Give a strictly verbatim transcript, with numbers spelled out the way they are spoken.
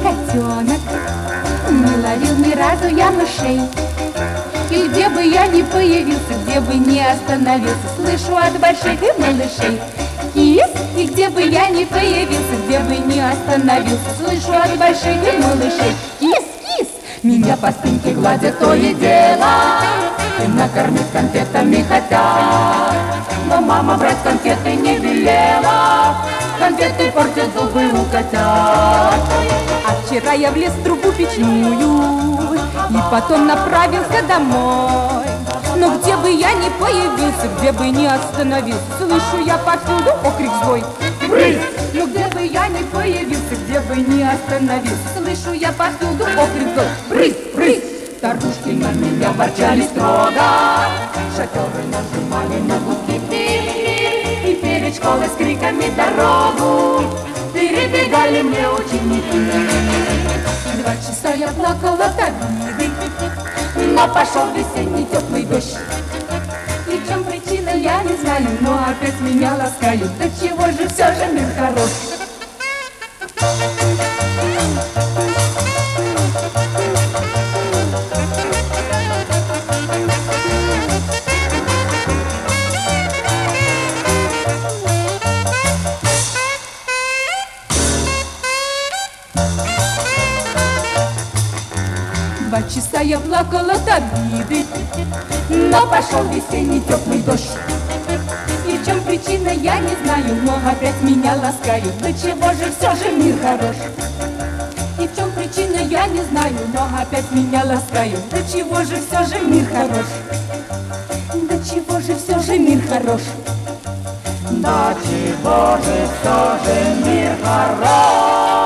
котенок. Не ловил ни разу я мышей. И где бы я ни появился, где бы ни остановился, слышу от больших и малышей: кис. И где бы я ни появился, где бы ни остановился, слышу от больших и малышей: кис, кис. Меня по спинке гладят то и дело, и накормить конфетами хотят. Но мама брать конфеты не велела, конфеты портят зубы у котят. А вчера я влез в трубу печную и потом направился домой. Но где бы я ни появился, где бы ни остановился, слышу я повсюду окрик злой: брысь! Но где бы я ни появился, где бы ни остановился, слышу я повсюду окрик злой: брысь, брысь! Старушки на меня ворчали строго, шоферы нажимали на гудки, и перед школой с криками дорогу перебегали мне ученики. Два часа я плакала от обиды, но пошел весенний теплый дождь. И в чем причина, я не знаю, но опять меня ласкают. Да чего же все же мир хорош? Два часа я плакала от обиды, но пошел весенний теплый дождь. И в чем причина, я не знаю, но опять меня ласкают. Да чего же все же мир хорош? И в чем причина, я не знаю, но опять меня ласкают. Да чего же все же мир хорош? Да чего же все же мир хорош? Да чего же все же мир хорош?